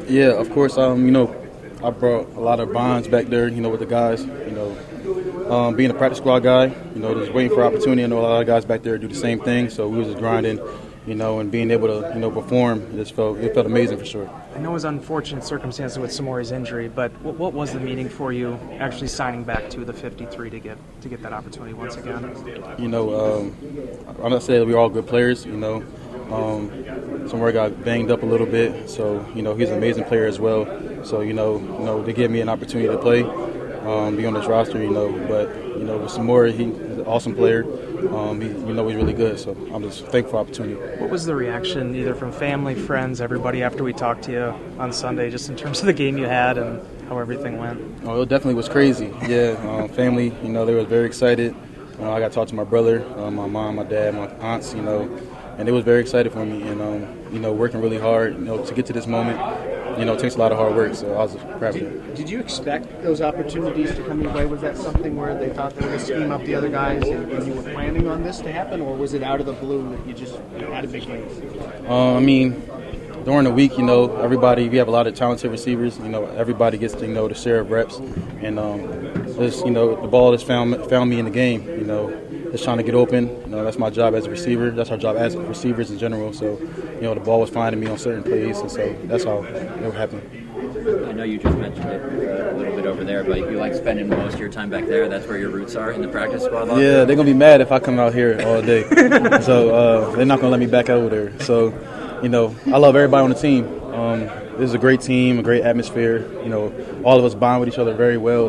Yeah, of course. I brought a lot of bonds back there. With the guys. Being a practice squad guy. Just waiting for opportunity. I know a lot of guys back there do the same thing. So we was just grinding. And being able to, perform. It felt amazing for sure. I know it was unfortunate circumstances with Samori's injury, but what was the meaning for you actually signing back to the 53 to get that opportunity once again? I'm not saying we were all good players. Somewhere got banged up a little bit, so he's an amazing player as well. So they give me an opportunity to play, be on this roster. But with Samori, he's an awesome player. He's really good. So I'm just thankful for the opportunity. What was the reaction, either from family, friends, everybody, after we talked to you on Sunday, just in terms of the game you had and how everything went? Oh, it definitely was crazy. Yeah, family, they were very excited. I got to talk to my brother, my mom, my dad, my aunts, and they was very excited for me. And working really hard, to get to this moment. It takes a lot of hard work, so I was proud of it. Did you expect those opportunities to come your way? Was that something where they thought they were going to scheme up the other guys and you were planning on this to happen, or was it out of the blue that you just had a big game? During the week, we have a lot of talented receivers. Everybody gets to share of reps, and the ball just found me in the game. Just trying to get open. That's my job as a receiver. That's our job as receivers in general. So, the ball was finding me on certain plays, and so that's how it happened. I know you just mentioned it a little bit over there, but you like spending most of your time back there. That's where your roots are in the practice squad. Yeah, they're gonna be mad if I come out here all day. So they're not gonna let me back over there. So, I love everybody on the team. This is a great team, a great atmosphere. All of us bond with each other very well.